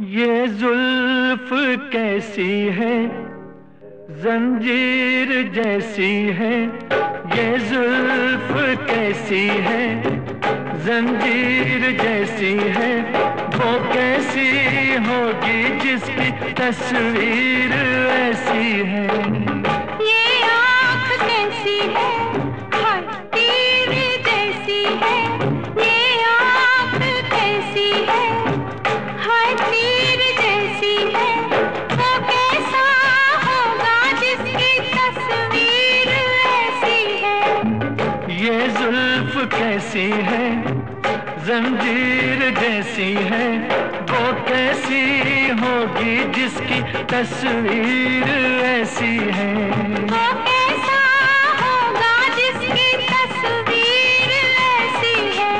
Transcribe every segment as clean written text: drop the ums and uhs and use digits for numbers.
ये जुल्फ कैसी है, जंजीर जैसी है। ये जुल्फ कैसी है, जंजीर जैसी है। वो कैसी होगी जिसकी तस्वीर ऐसी है। ये आँख कैसी है, हाय तीर जैसी है। ये आँख कैसी है, हाय तीर जैसी है। वो कैसा होगा जिसकी तस्वीर ऐसी है। ये जुल्फ कैसी है, जंजीर जैसी है। वो कैसी होगी जिसकी तस्वीर ऐसी है। वो कैसा होगा जिसकी तस्वीर ऐसी है।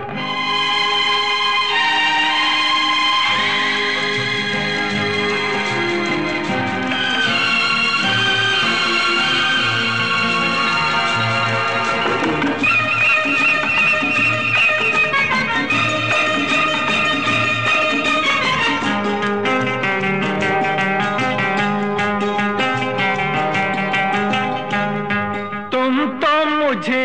मुझे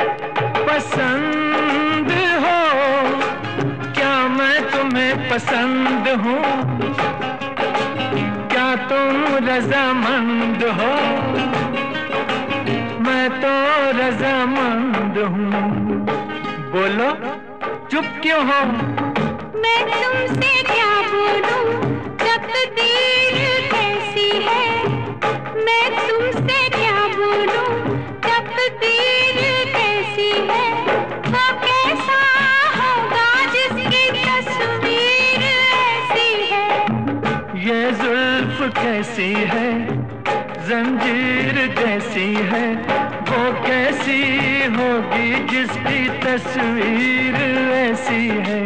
पसंद हो, क्या मैं तुम्हें पसंद हूँ? क्या तुम रजामंद हो? मैं तो रजामंद हूँ। बोलो चुप क्यों हो? मैं तुमसे क्या बोलूं, तकदीर कैसी है। मैं तुमसे क्या बोलूं, तकदीर कैसी है। वो कैसा होगा जिसकी तस्वीर ऐसी है। ये जुल्फ कैसी है, जंजीर जैसी है। वो कैसी होगी जिसकी तस्वीर ऐसी है।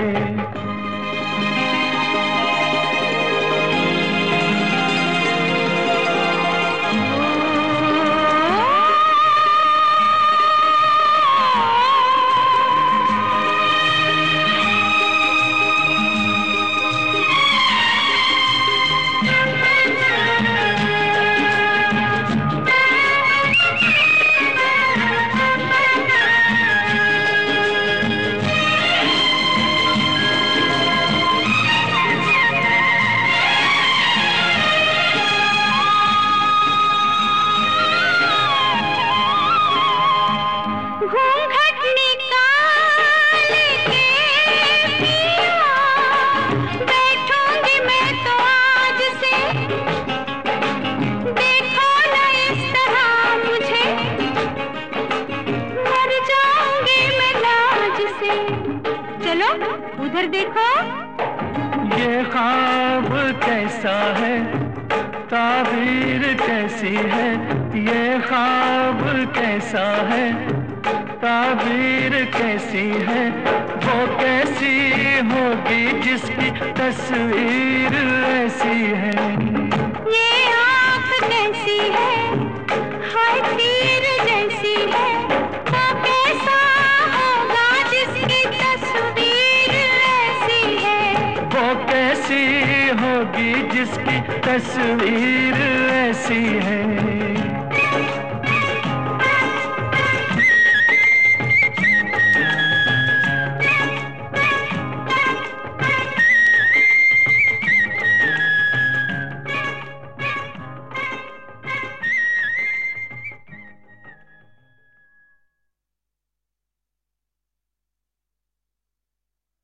चलो उधर देखो। ये ख्वाब कैसा है, ताबीर कैसी है। ये ख्वाब कैसा है, ताबीर कैसी है। वो कैसी होगी जिसकी तस्वीर ऐसी है। ये आँख कैसी है, हाय तीर जैसी है। वो कैसा होगा जिसकी तस्वीर ऐसी है। वो कैसी होगी जिसकी तस्वीर ऐसी है।